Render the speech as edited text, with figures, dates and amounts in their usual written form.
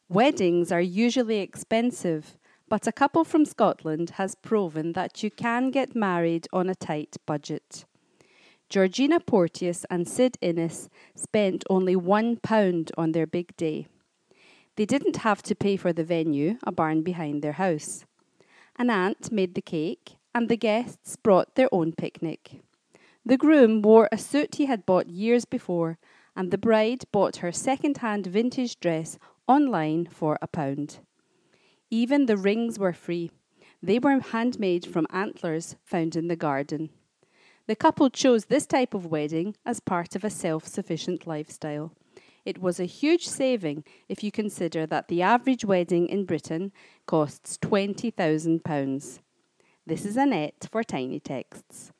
Weddings are usually expensive, but a couple from Scotland has proven that you can get married on a tight budget. Georgina Porteous and Sid Innes spent only £1 on their big day. They didn't have to pay for the venue, a barn behind their house. An aunt made the cake, and the guests brought their own picnic. The groom wore a suit he had bought years before, and the bride bought her second-hand vintage dress online for £1. Even the rings were free. They were handmade from antlers found in the garden. The couple chose this type of wedding as part of a self-sufficient lifestyle. It was a huge saving if you consider that the average wedding in Britain costs £20,000. This is Annette for Tiny Texts.